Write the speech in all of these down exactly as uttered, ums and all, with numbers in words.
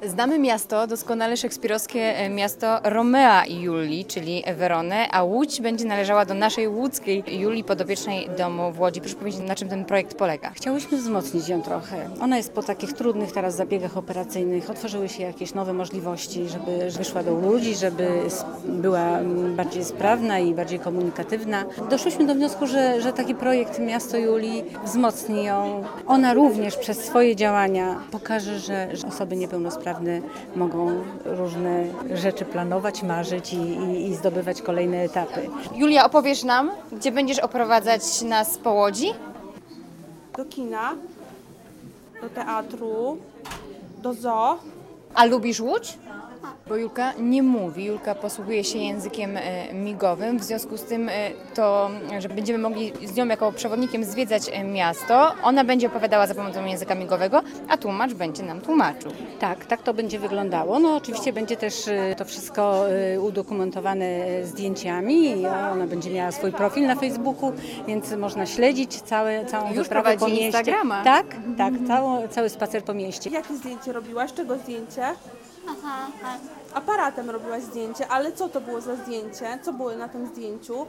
Znamy miasto, doskonale szekspirowskie miasto Romea i Julii, czyli Weronę, a Łódź będzie należała do naszej łódzkiej Julii, podopiecznej domu w Łodzi. Proszę powiedzieć, na czym ten projekt polega? Chciałyśmy wzmocnić ją trochę. Ona jest po takich trudnych teraz zabiegach operacyjnych. Otworzyły się jakieś nowe możliwości, żeby wyszła do ludzi, żeby była bardziej sprawna i bardziej komunikatywna. Doszłyśmy do wniosku, że, że taki projekt Miasto Julii wzmocni ją. Ona również przez swoje działania pokaże, że, że osoby niepełnosprawne mogą różne rzeczy planować, marzyć i, i, i zdobywać kolejne etapy. Julia, opowiesz nam, gdzie będziesz oprowadzać nas po Łodzi? Do kina, do teatru, do zoo. A lubisz Łódź? Bo Julka nie mówi, Julka posługuje się językiem e, migowym, w związku z tym e, to, że będziemy mogli z nią jako przewodnikiem zwiedzać e, miasto, ona będzie opowiadała za pomocą języka migowego, a tłumacz będzie nam tłumaczył. Tak, tak to będzie wyglądało. No oczywiście będzie też y, to wszystko y, udokumentowane zdjęciami. Ona będzie miała swój profil na Facebooku, więc można śledzić całe, całą Już wyprawę po prowadzi mieście. Instagrama. Tak, tak, cało, cały spacer po mieście. Jakie zdjęcie robiłaś? Czego zdjęcie? Aha, tak. Aparatem robiłaś zdjęcie, ale co to było za zdjęcie? Co było na tym zdjęciu?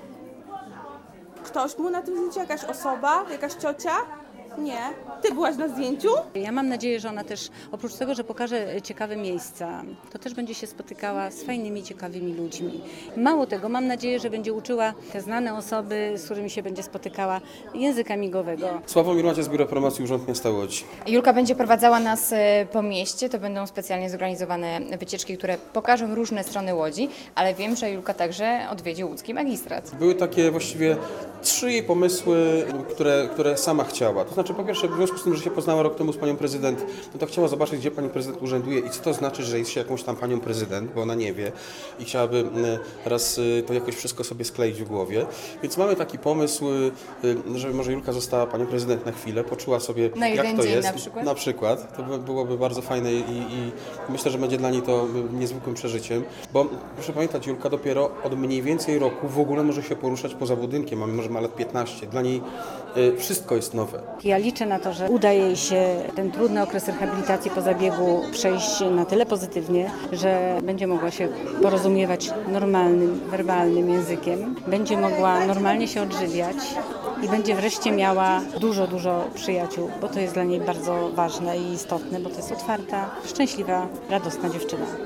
Ktoś był na tym zdjęciu? Jakaś osoba? Jakaś ciocia? Nie. Ty byłaś na zdjęciu? Ja mam nadzieję, że ona też, oprócz tego, że pokaże ciekawe miejsca, to też będzie się spotykała z fajnymi, ciekawymi ludźmi. Mało tego, mam nadzieję, że będzie uczyła te znane osoby, z którymi się będzie spotykała, języka migowego. Sławomir Macia z Biura Promocji Urząd Miasta Łodzi. Julka będzie prowadzała nas e, po mieście, to będą specjalnie zorganizowane wycieczki, które pokażą różne strony Łodzi, ale wiem, że Julka także odwiedzi łódzki magistrat. Były takie właściwie trzy jej pomysły, które, które sama chciała. To znaczy, po pierwsze, w związku z tym, że się poznała rok temu z panią prezydent, no to chciała zobaczyć, gdzie pani prezydent urzęduje i co to znaczy, że jest się jakąś tam panią prezydent, bo ona nie wie i chciałaby teraz to jakoś wszystko sobie skleić w głowie. Więc mamy taki pomysł, żeby może Julka została panią prezydent na chwilę, poczuła sobie, Na jak jeden to dzień jest. na przykład? Na przykład. To by, byłoby bardzo fajne i, i myślę, że będzie dla niej to niezwykłym przeżyciem, bo proszę pamiętać, Julka dopiero od mniej więcej roku w ogóle może się poruszać poza budynkiem, a może ma lat piętnaście. Dla niej y, wszystko jest nowe. Ja liczę na to, że uda jej się ten trudny okres rehabilitacji po zabiegu przejść na tyle pozytywnie, że będzie mogła się porozumiewać normalnym, werbalnym językiem, będzie mogła normalnie się odżywiać i będzie wreszcie miała dużo, dużo przyjaciół, bo to jest dla niej bardzo ważne i istotne, bo to jest otwarta, szczęśliwa, radosna dziewczyna.